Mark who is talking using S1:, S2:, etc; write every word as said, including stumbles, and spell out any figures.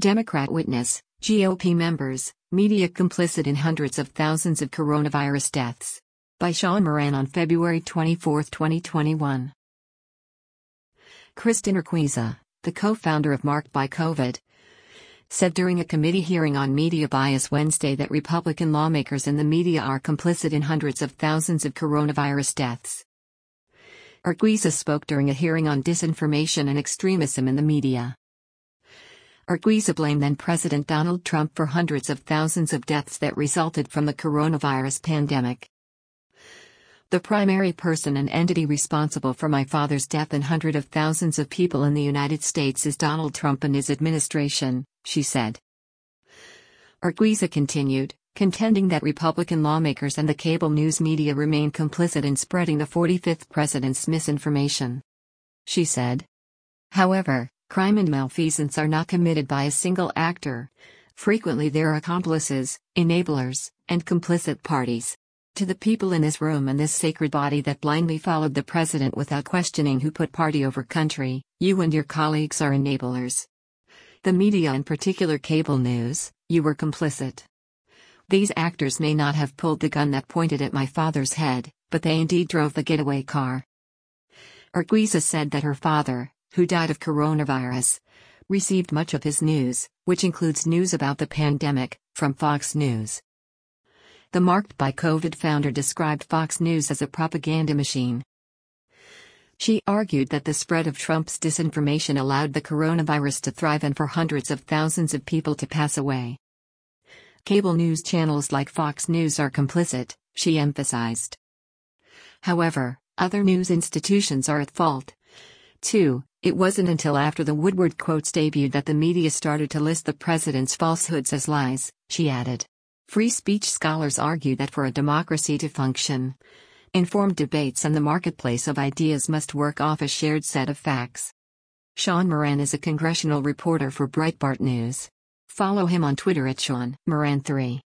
S1: Democrat witness, G O P members, media complicit in hundreds of thousands of coronavirus deaths. By Sean Moran on February twenty-fourth, twenty twenty-one. Kristin Urquiza, the co-founder of Marked by COVID, said during a committee hearing on media bias Wednesday that Republican lawmakers and the media are complicit in hundreds of thousands of coronavirus deaths. Urquiza spoke during a hearing on disinformation and extremism in the media. Urquiza blamed then-President Donald Trump for hundreds of thousands of deaths that resulted from the coronavirus pandemic. The primary person and entity responsible for my father's death and hundreds of thousands of people in the United States is Donald Trump and his administration, she said. Urquiza continued, contending that Republican lawmakers and the cable news media remain complicit in spreading the forty-fifth president's misinformation. She said. However, crime and malfeasance are not committed by a single actor. Frequently there are accomplices, enablers, and complicit parties. To the people in this room and this sacred body that blindly followed the president without questioning who put party over country, you and your colleagues are enablers. The media, in particular cable news, you were complicit. These actors may not have pulled the gun that pointed at my father's head, but they indeed drove the getaway car. Urquiza said that her father, who died of coronavirus, received much of his news, which includes news about the pandemic, from Fox News. The Marked by COVID founder described Fox News as a propaganda machine. She argued that the spread of Trump's disinformation allowed the coronavirus to thrive and for hundreds of thousands of people to pass away. Cable news channels like Fox News are complicit, she emphasized. However, other news institutions are at fault, too. It wasn't until after the Woodward quotes debuted that the media started to list the president's falsehoods as lies, she added. Free speech scholars argue that for a democracy to function, informed debates and the marketplace of ideas must work off a shared set of facts. Sean Moran is a congressional reporter for Breitbart News. Follow him on Twitter at Sean Moran three.